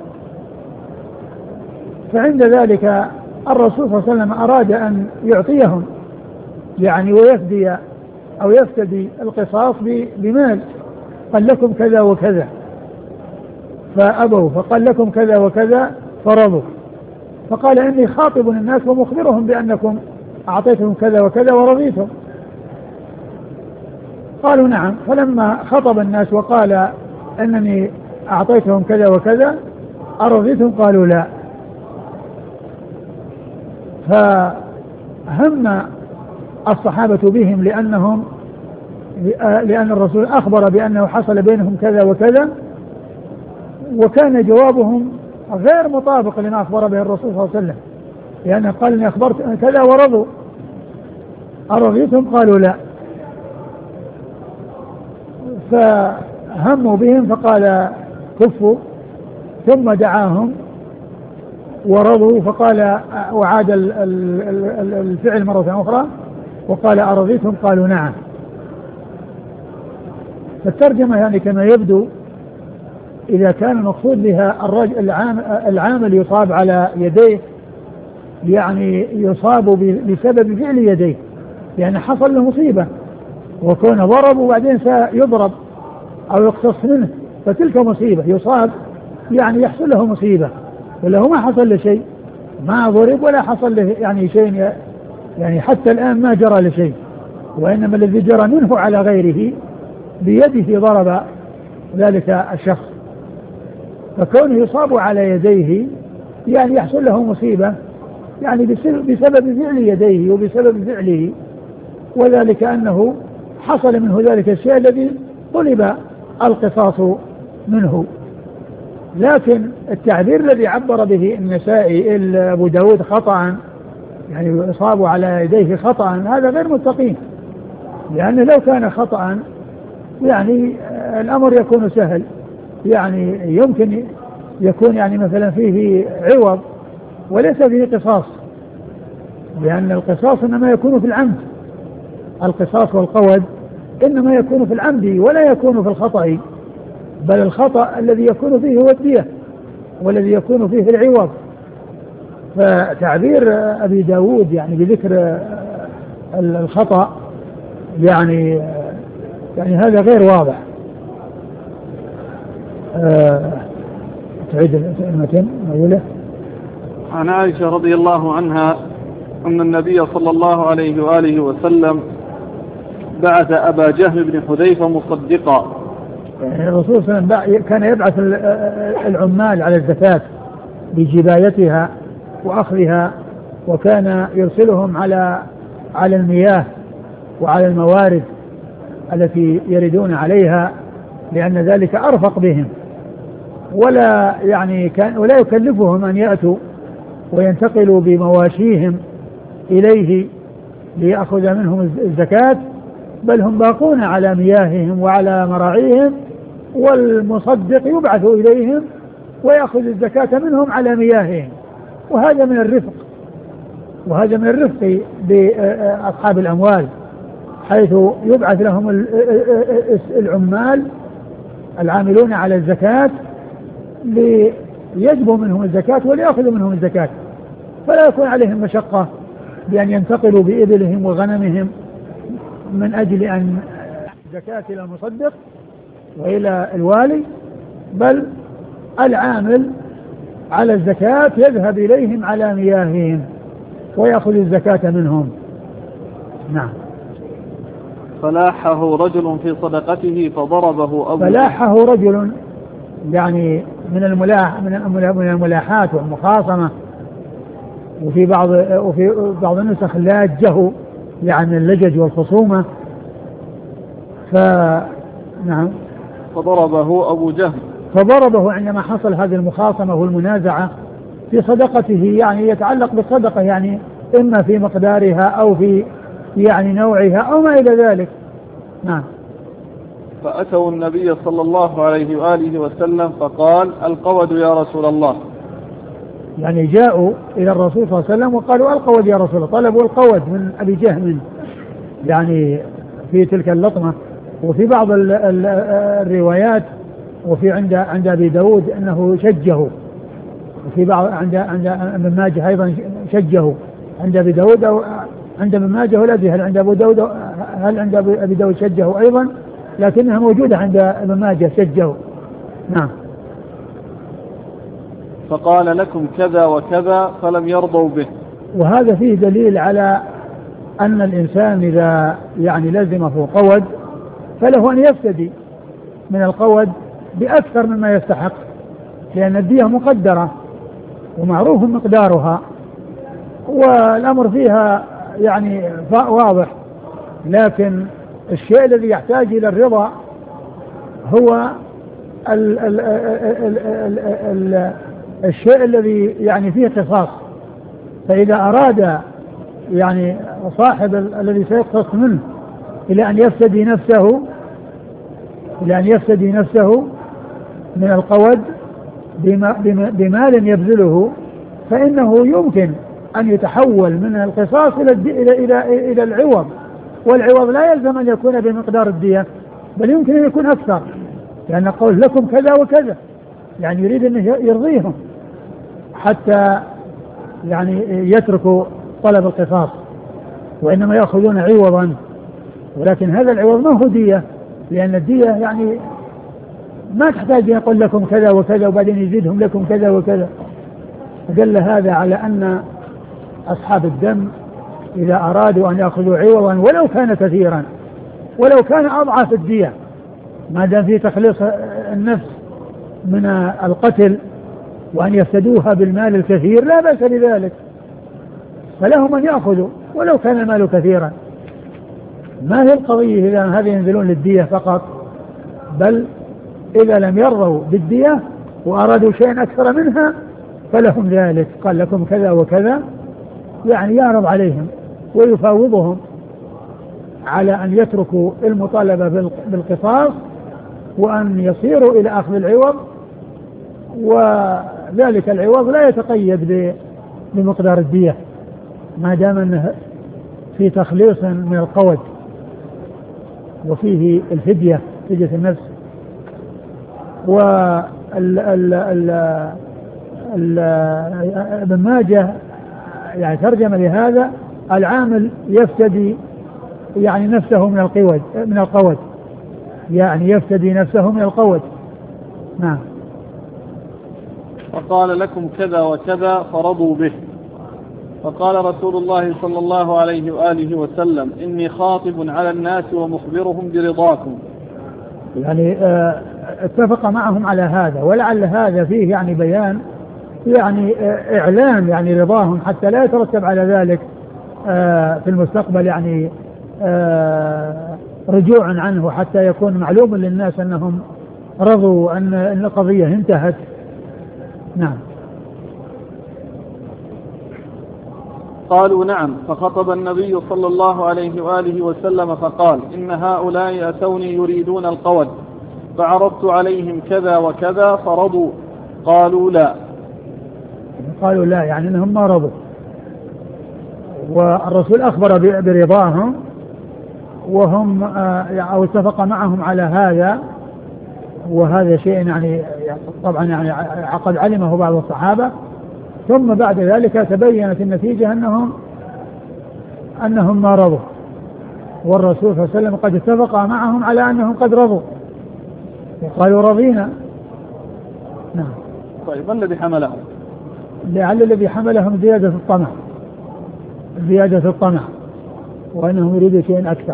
فعند ذلك الرسول صلى الله عليه وسلم أراد أن يعطيهم يعني ويفدي أو يفتدي القصاص بمال، قال: لكم كذا وكذا، فأبوا، فقال: لكم كذا وكذا، فرضوا، فقال: إني خاطب الناس ومخبرهم بأنكم أعطيتهم كذا وكذا ورضيتم، قالوا نعم. فلما خطب الناس وقال: إنني أعطيتهم كذا وكذا أرضيتم؟ قالوا لا. فهم الصحابة بهم لأنهم لأن الرسول أخبر بأنه حصل بينهم كذا وكذا، وكان جوابهم غير مطابق لما أخبر به الرسول صلى الله عليه وسلم، لأنه قال: إني أخبرت كذا ورضوا، أرضيتم؟ قالوا لا. فهموا بهم فقال: كفوا، ثم دعاهم ورضوا، فقال وعاد الفعل مرة أخرى وقال: أرضيتم؟ قالوا نعم. فالترجمة يعني كما يبدو إذا كان المقصود بها الرجل العامل يصاب على يديه، يعني يصاب بسبب فعل يديه، يعني حصل له مصيبة وكون ضرب وبعدين سيضرب أو يقتص منه، فتلك مصيبة، يصاب يعني يحصل له مصيبة، وله ما حصل له شيء، ما ضرب ولا حصل له يعني شيء، يعني حتى الآن ما جرى له شيء، وإنما الذي جرى منه على غيره بيده ضرب ذلك الشخص، فكونه يصاب على يديه يعني يحصل له مصيبة يعني بسبب فعل يديه وبسبب فعله، وذلك أنه حصل منه ذلك الشيء الذي طلب القصاص منه. لكن التعبير الذي عبر به النسائي أبو داود خطأ، يعني إصابوا على يديه خطأ، هذا غير مستقيم، لأنه لو كان خطأ يعني الأمر يكون سهل، يعني يمكن يكون يعني مثلا فيه عوض وليس فيه قصاص، لأن القصاص إنما يكون في العمد، القصاص والقود إنما يكون في العمد ولا يكون في الخطأ، بل الخطأ الذي يكون فيه هو الدية والذي يكون فيه العوض. فتعبير أبي داود يعني بذكر الخطأ يعني يعني هذا غير واضح. أه تعيد المتن أوله. عن عائشة رضي الله عنها أن النبي صلى الله عليه وآله وسلم بعث أبا جهل بن حذيفة مصدقا. يعني الرسول صلى الله عليه وسلم كان يبعث العمال على الزكاة بجبايتها وأخذها، وكان يرسلهم على على المياه وعلى الموارد التي يردون عليها، لأن ذلك أرفق بهم، ولا يعني كان ولا يكلفهم أن يأتوا وينتقلوا بمواشيهم إليه ليأخذ منهم الزكاة، بل هم باقون على مياههم وعلى مراعيهم، والمصدق يبعث إليهم ويأخذ الزكاة منهم على مياههم. وهذا من الرفق، وهذا من الرفق بأصحاب الأموال، حيث يبعث لهم العمال العاملون على الزكاة ليجبوا منهم الزكاة وليأخذوا منهم الزكاة، فلا يكون عليهم مشقة بأن ينتقلوا بإبلهم وغنمهم من أجل أن الزكاة إلى المصدق وإلى الوالي، بل العامل على الزكاة يذهب إليهم على مياههم ويأخذ الزكاة منهم. نعم. فلاحه رجل في صدقته فضربه أبو فلاحه رجل يعني من الملاح من الملاحات والمخاصمة، وفي بعض وفي بعض النسخ لاجه يعني اللجج والخصومة. ف نعم. فضربه أبو جهل فضربه عندما حصل هذه المخاصمة والمنازعة في صدقته، يعني يتعلق بالصدقة، يعني إما في مقدارها أو في يعني نوعها أو ما إلى ذلك. نعم. فأتوا النبي صلى الله عليه وآله وسلم فقال القود يا رسول الله. يعني جاءوا إلى الرسول صلى الله عليه وسلم وقالوا القود يا رسول الله، طلبوا القود من أبي جهم يعني في تلك اللطمة. وفي بعض الروايات وفي عند عند أبي داود أنه شجه، وفي بعض عند عند ابن ماجه أيضا شجه عند أبي داود، أو عند ابن ماجه ولا أدري هل عند أبو داود هل عند أبي داود شجه أيضا، لكنها موجودة عند ابن ماجه شجه. نعم. فقال لكم كذا وكذا فلم يرضوا به. وهذا فيه دليل على أن الإنسان إذا يعني لزمه قود فله أن يفتدي من القود بأكثر مما يستحق، لأن الدية مقدرة ومعروف مقدارها والأمر فيها يعني واضح. لكن الشيء الذي يحتاج إلى الرضا هو ال ال ال ال ال الشيء الذي يعني فيه قصاص. فإذا أراد يعني صاحب الذي سيقتص منه إلى أن يفتدي نفسه إلى أن يفتدي نفسه من القود بمال يبذله، فإنه يمكن أن يتحول من القصاص إلى إلى إلى إلى العوض، والعوض لا يلزم أن يكون بمقدار الدية، بل يمكن أن يكون أكثر، لأن قول لكم كذا وكذا يعني يريد أن يرضيهم حتى يعني يتركوا طلب القصاص، وإنما يأخذون عوضا. ولكن هذا العوض ما هو دية، لأن الدية يعني ما تحتاج أن يقول لكم كذا وكذا وبعدين يزيدهم لكم كذا وكذا. فدل هذا على أن أصحاب الدم إذا أرادوا أن يأخذوا عوضا ولو كان كثيرا ولو كان أضعف الدية، ما دام في تخليص النفس من القتل وأن يفتدوها بالمال الكثير لا بأس بذلك، فلهم أن يأخذوا ولو كان المال كثيرا. ما هي القضية إذا هذا ينزلون للدية فقط، بل إذا لم يرضوا بالدية وأرادوا شيئا أكثر منها فلهم ذلك. قال لكم كذا وكذا يعني يعرض عليهم ويفاوضهم على أن يتركوا المطالبة بالقصاص وأن يصيروا إلى أخذ العوض، وذلك العوض لا يتقيد بمقدار الدية، ما دام أنه في تخليص من القود وفيه الفدية فدية النفس. ابن ماجه يعني ترجم لهذا العامل يفتدي يعني نفسه من القود من القود يعني يفتدي نفسه من القود. نعم. فقال لكم كذا وكذا فرضوا به. فقال رسول الله صلى الله عليه وآله وسلم إني خاطب على الناس ومخبرهم برضاكم. يعني اه اتفق معهم على هذا، ولعل هذا فيه يعني بيان يعني اه إعلام يعني رضاهم حتى لا يترتب على ذلك اه في المستقبل يعني اه رجوع عنه، حتى يكون معلوم للناس أنهم رضوا أن القضية انتهت. نعم. قالوا نعم. فخطب النبي صلى الله عليه وآله وسلم فقال إن هؤلاء أتوني يريدون القود فعرضت عليهم كذا وكذا فرضوا. قالوا لا. قالوا لا يعني أنهم ما رضوا، والرسول أخبر برضاهم وهم أو اتفق معهم على هذا، وهذا شيء يعني طبعا يعني قد علمه بعض الصحابة. ثم بعد ذلك تبينت النتيجة أنهم أنهم ما رضوا، والرسول صلى الله عليه وسلم قد اتفق معهم على أنهم قد رضوا وقالوا رضينا. نعم. طيب ما الذي حملهم؟ لعل الذي حملهم زيادة الطمع زيادة الطمع وأنهم يريدوا شيء أكثر.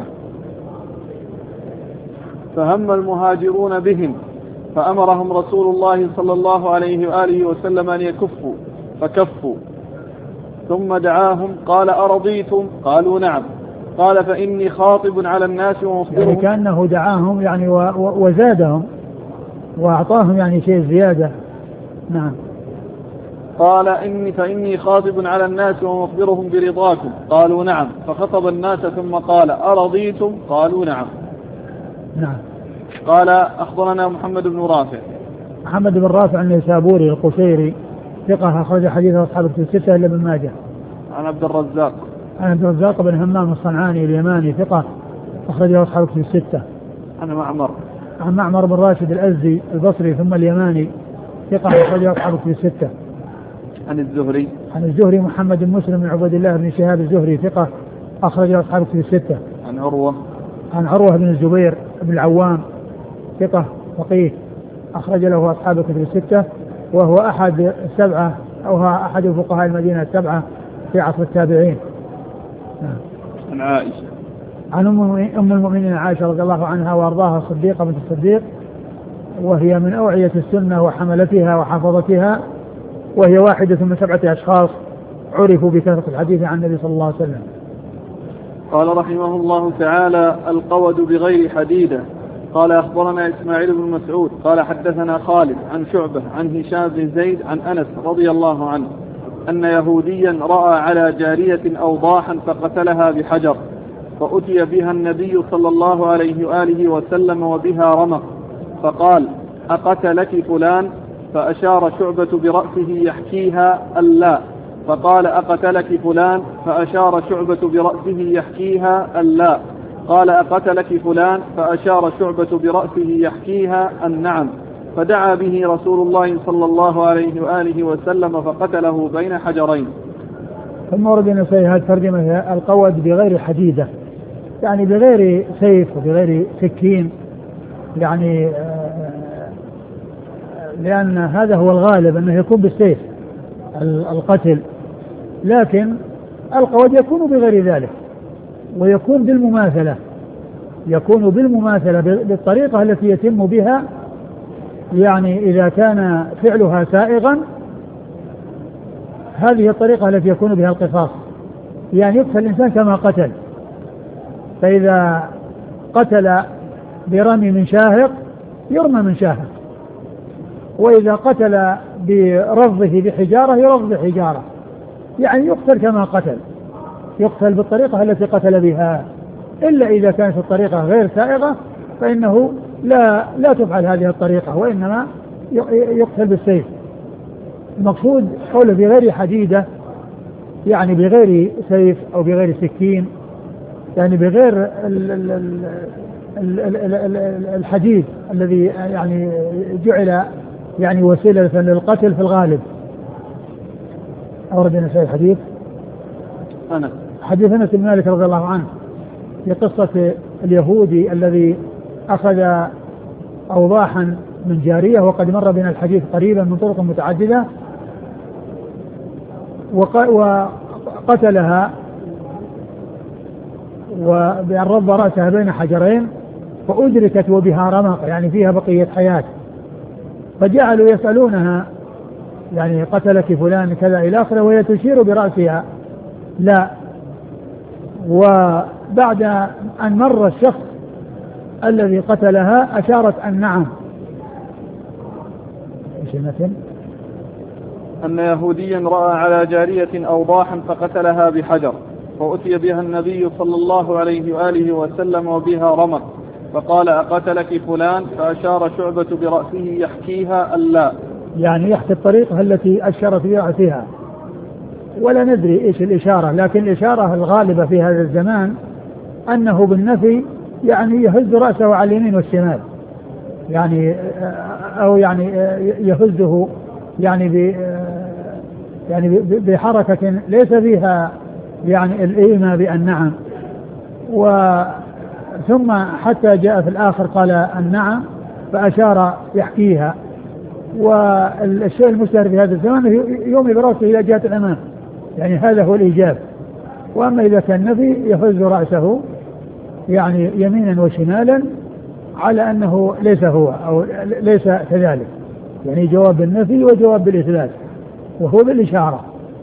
فهم المهاجرون بهم فأمرهم رسول الله صلى الله عليه وآله وسلم أن يكفوا فكفوا، ثم دعاهم قال أرضيتم؟ قالوا نعم. قال فإني خاطب على الناس ومخبرهم. يعني كأنه دعاهم يعني وزادهم وأعطاهم يعني شيء زيادة. نعم. قال إني فإني خاطب على الناس ومخبرهم برضاكم. قالوا نعم. فخطب الناس ثم قال أرضيتم؟ قالوا نعم. نعم. قال أخبرنا محمد بن رافع. محمد بن رافع النيسابوري القشيري ثقة أخرج حديث أصحاب الكتب الستة إلا ابن ماجه. عن عبد الرزاق. عن عبد الرزاق بن همام الصنعاني اليماني ثقة أخرج أصحاب الكتب الستة. عن معمر. عن معمر بن راشد الأزدي البصري ثم اليماني ثقة أخرج أصحاب الكتب الستة. عن الزهري. عن الزهري محمد بن مسلم بن عبد الله بن شهاب الزهري ثقة أخرج أصحاب الكتب الستة. عن عروة. عن عروة بن الزبير بن العوام ثقة فقيه أخرج له أصحاب الكتب الستة، وهو أحد السبعة أو هو أحد فقهاء المدينة السبعة في عصر التابعين. عن عائشة. عن أم المؤمنين عائشة رضي الله عنها وأرضاها الصديقة بنت الصديق، وهي من أوعية السنة وحملتها وحفظتها، وهي واحدة من سبعة أشخاص عرفوا بكثرة الحديث عن النبي صلى الله عليه وسلم. قال رحمه الله تعالى القود بغير حديدة. قال أخبرنا إسماعيل بن مسعود قال حدثنا خالد عن شعبة عن هشام بن زيد عن أنس رضي الله عنه أن يهوديا رأى على جارية أوضاحا فقتلها بحجر، فأتي بها النبي صلى الله عليه وآله وسلم وبها رمق، فقال أقتلك فلان؟ فأشار شعبة برأسه يحكيها ألا، فقال أقتلك فلان؟ فأشار شعبة برأسه يحكيها ألا، قال أقتلك فلان؟ فأشار شعبة برأسه يحكيها النعم، فدعا به رسول الله صلى الله عليه وآله وسلم فقتله بين حجرين. ثم ورد النسائي هذه ترجمة القود بغير حديدة، يعني بغير سيف وبغير سكين، يعني لأن هذا هو الغالب أنه يكون بالسيف القتل، لكن القود يكون بغير ذلك ويكون بالمماثلة، يكون بالمماثلة بالطريقة التي يتم بها، يعني إذا كان فعلها سائغا هذه الطريقة التي يكون بها القصاص، يعني يقتل الإنسان كما قتل، فإذا قتل برمي من شاهق يرمى من شاهق، وإذا قتل برفضه بحجارة يرفض بحجارة، يعني يقتل كما قتل، يقتل بالطريقة التي قتل بها، إلا إذا كانت الطريقة غير سائغة فإنه لا لا تفعل هذه الطريقة، وإنما يقتل بالسيف. المقصود قوله بغير حديدة يعني بغير سيف أو بغير سكين، يعني بغير ال ال ال ال ال ال الحديد الذي يعني جعل يعني وسيلة للقتل في الغالب. أورد النسائي الحديث أنا حديث أنس بن مالك رضي الله عنه في قصة اليهودي الذي أخذ أوضاحا من جارية، وقد مر بنا الحديث قريبا من طرق متعددة، وقتلها وبأن رب رأسها بين حجرين فأدركت وبها رمق، يعني فيها بقية حياة، فجعلوا يسألونها يعني قتلك فلان كذا إلى آخره، وهي تشير برأسها لا. وبعد أن مر الشخص الذي قتلها أشارت أن نعم. إيش المثل؟ أن يهوديا رأى على جارية أوضاحا فقتلها بحجر، فأتي بها النبي صلى الله عليه وآله وسلم وبها رمق، فقال أقتلك فلان؟ فأشار شعبة برأسه يحكيها ألا، يعني يحكي الطريقة التي أشرت برأسها، ولا ندري إيش الإشارة، لكن الإشارة الغالبة في هذا الزمان أنه بالنفي يعني يهز رأسه على اليمين والشمال، يعني أو يعني يهزه يعني ب يعني بحركة ليس فيها يعني الإيمة بأن نعم. وثم حتى جاء في الآخر قال النعم فأشار يحكيها. والشيء المشتهر في هذا الزمان يومي برأسه إلى جهة الأمام، يعني هذا هو الإيجاب. وأما إذا كان نفي يهز رأسه يعني يمينا وشمالا على أنه ليس هو أو ليس كذلك، يعني جواب بالنفي وجواب بالإثبات، وهو بالإشارة.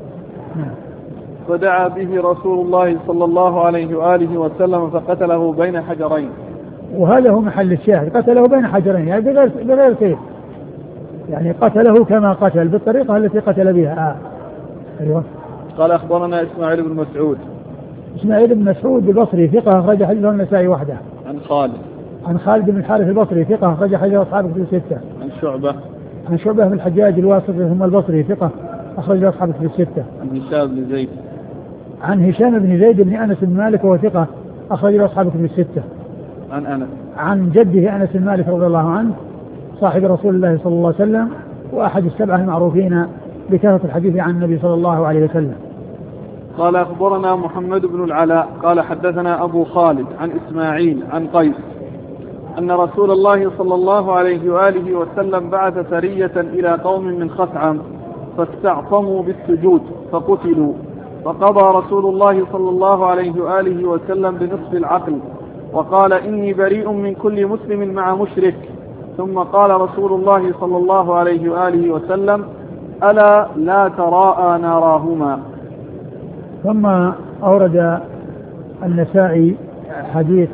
فدعا به رسول الله صلى الله عليه وآله وسلم فقتله بين حجرين. وهذا هو محل الشاهد، قتله بين حجرين يعني بغير, بغير سيف، يعني قتله كما قتل بالطريقة التي قتل بها. آه. أيوة. قال أخبرنا إسماعيل بن مسعود. إسماعيل بن مسعود البصري ثقة أخرج حديثه النسائي وحده. عن خالد عن خالد بن الحارث البصري ثقة أخرج حديثه أصحابه في الستة. عن شعبة عن شعبة بن الحجاج الواسطي ثم البصري ثقة أخرج أصحابه في الستة. عن هشام بن زيد عن هشام بن زيد بن أنس بن مالك وهو ثقة أخرج أصحابه في الستة. عن أنس عن جده أنس بن مالك رضي الله عنه صاحب رسول الله صلى الله عليه وسلم وأحد السبعة المعروفين بكثرة الحديث عن النبي صلى الله عليه وسلم. قال أخبرنا محمد بن العلاء قال حدثنا أبو خالد عن إسماعيل عن قيس أن رسول الله صلى الله عليه وآله وسلم بعث سرية إلى قوم من خثعم فاستعصموا بالسجود فقتلوا، فقضى رسول الله صلى الله عليه وآله وسلم بنصف العقل وقال إني بريء من كل مسلم مع مشرك، ثم قال رسول الله صلى الله عليه وآله وسلم ألا لا تراءى ناراهما. ثم أورد النسائي حديث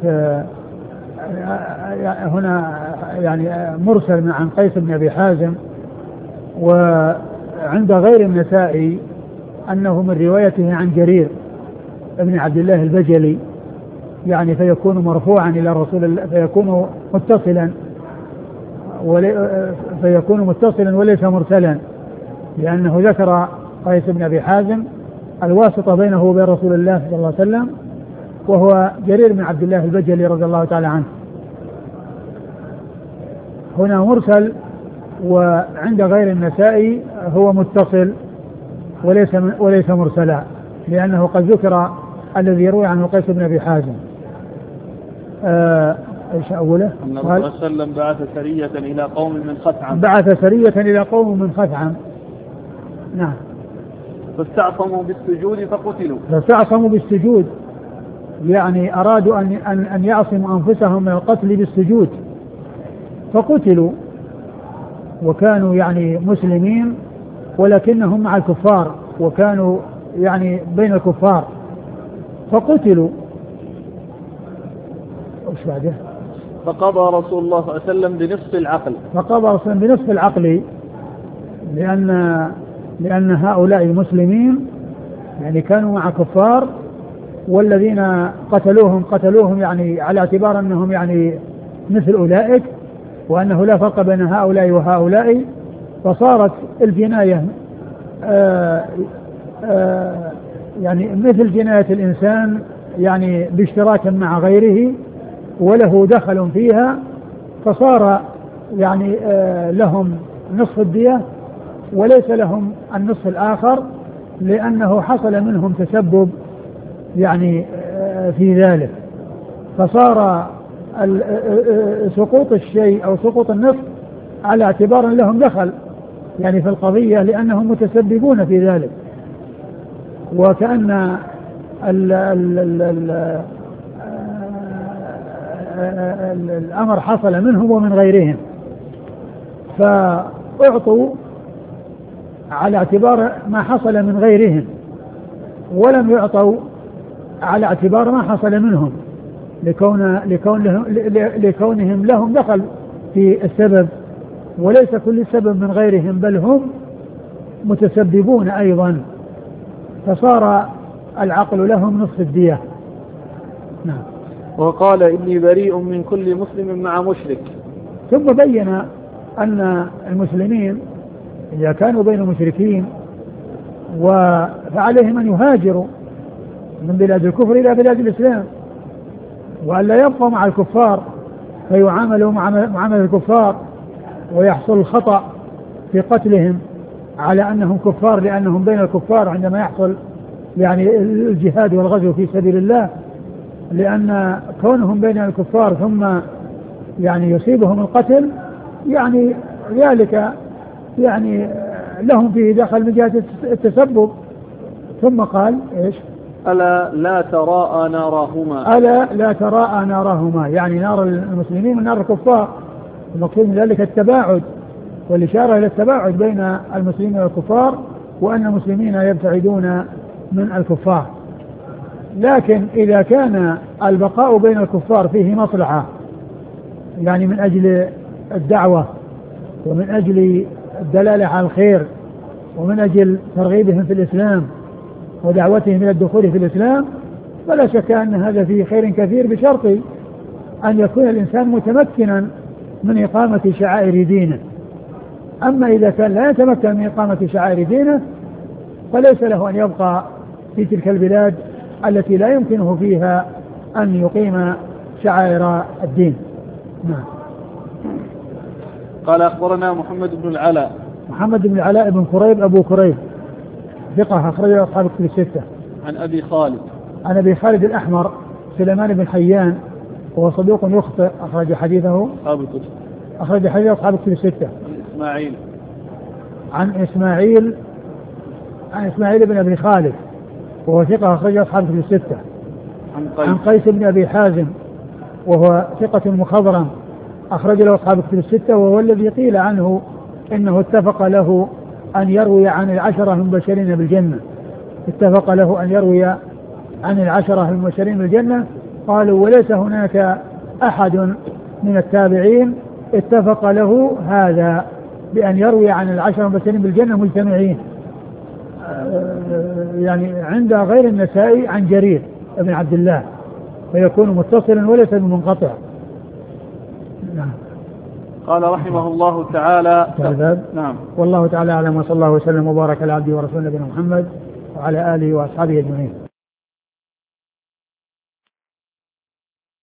هنا يعني مرسل عن قيس بن أبي حازم، وعند غير النسائي أنه من روايته عن جرير ابن عبد الله البجلي، يعني فيكون مرفوعا إلى رسول الله، فيكون متصلا فيكون متصلا وليس مرسلا، لأنه ذكر قيس بن أبي حازم الواسطة بينه وبين رسول الله صلى الله عليه وسلم وهو جرير بن عبد الله البجلي رضي الله تعالى عنه. هنا مرسل، وعند غير النسائي هو متصل وليس وليس مرسلا، لأنه قد ذكر الذي يروي عنه قيس بن أبي حازم. ايش أوله؟ أن الرسول صلى الله عليه وسلم بعث سرية إلى قوم من خثعم بعث سرية إلى قوم من خثعم. نعم. فاستعصموا بالسجود فقتلوا. فاستعصموا بالسجود يعني أرادوا أن أن أن يعصموا أنفسهم من القتل بالسجود فقتلوا، وكانوا يعني مسلمين ولكنهم مع الكفار، وكانوا يعني بين الكفار فقتلوا. وش بعده؟ فقضى رسول الله صلى الله عليه وسلم بنصف العقل. فقضى رسول الله بنصف العقل، لأن لأن هؤلاء المسلمين يعني كانوا مع كفار، والذين قتلوهم قتلوهم يعني على اعتبار أنهم يعني مثل أولئك، وأنه لا فرق بين هؤلاء وهؤلاء، فصارت الجناية آآ آآ يعني مثل جناية الإنسان يعني باشتراك مع غيره وله دخل فيها، فصار يعني آه لهم نصف الدية وليس لهم النصف الآخر، لأنه حصل منهم تسبب يعني آه في ذلك، فصار سقوط الشيء أو سقوط النصف على اعتبار لهم دخل يعني في القضية لأنهم متسببون في ذلك، وكأن ال ال ال ال الأمر حصل منهم ومن غيرهم، فأعطوا على اعتبار ما حصل من غيرهم ولم يعطوا على اعتبار ما حصل منهم لكون لكون لهم لكونهم لهم دخل في السبب، وليس كل سبب من غيرهم بل هم متسببون أيضا، فصار العقل لهم نصف الدية. نعم. وقال إني بريء من كل مسلم مع مشرك. ثم بين أن المسلمين إذا كانوا بين مشركين فعليهم أن يهاجروا من بلاد الكفر إلى بلاد الإسلام، وأن لا يبقوا مع الكفار فيعاملوا معاملة الكفار ويحصل الخطأ في قتلهم على أنهم كفار لأنهم بين الكفار عندما يحصل يعني الجهاد والغزو في سبيل الله، لأن كونهم بين الكفار ثم يعني يصيبهم القتل يعني ذلك يعني لهم فيه دخل من جهة التسبب. ثم قال إيش؟ ألا لا تراءى نارهما. ألا لا تراءى نارهما، يعني نار المسلمين ونار الكفار، المقصود من ذلك التباعد والإشارة إلى التباعد بين المسلمين والكفار، وأن المسلمين يبتعدون من الكفار. لكن إذا كان البقاء بين الكفار فيه مصلحة يعني من أجل الدعوة ومن أجل الدلالة على الخير ومن أجل ترغيبهم في الإسلام ودعوتهم إلى الدخول في الإسلام، فلا شك أن هذا فيه خير كثير بشرط أن يكون الإنسان متمكنا من إقامة شعائر دينه. أما إذا كان لا يتمكن من إقامة شعائر دينه فليس له أن يبقى في تلك البلاد التي لا يمكنه فيها أن يقيم شعائر الدين. نعم. قال أخبرنا محمد بن العلاء. محمد بن العلاء بن كريب أبو كريب ثقة أخرجه أصحاب الكتب الستة. عن أبي خالد. عن أبي خالد الأحمر سليمان بن حيان وهو صدوق يخطئ، أخرج حديثه أصحاب الكتب. أخرج حديثه أصحاب الكتب الستة. عن إسماعيل. عن إسماعيل عن إسماعيل بن أبي خالد وهو ثقة أخرجه أصحاب الكتب الستة. عن قيس. عن قيس بن أبي حازم وهو ثقة مخضرم أخرج له أصحاب الكتب الستة، وهو الذي قيل عنه إنه اتفق له أن يروي عن العشرة المبشرين بالجنة، اتفق له أن يروي عن العشرة المبشرين بالجنة. قالوا وليس هناك أحد من التابعين اتفق له هذا بأن يروي عن العشرة المبشرين بالجنة مجتمعين، يعني عند غير النسائي عن جرير ابن عبد الله فيكون متصلا وليس بمنقطع. نعم. قال رحمه الله تعالى. نعم. والله تعالى أعلم، وصلى الله وسلم وبارك على عبده ورسوله نبينا محمد وعلى آله وأصحابه أجمعين.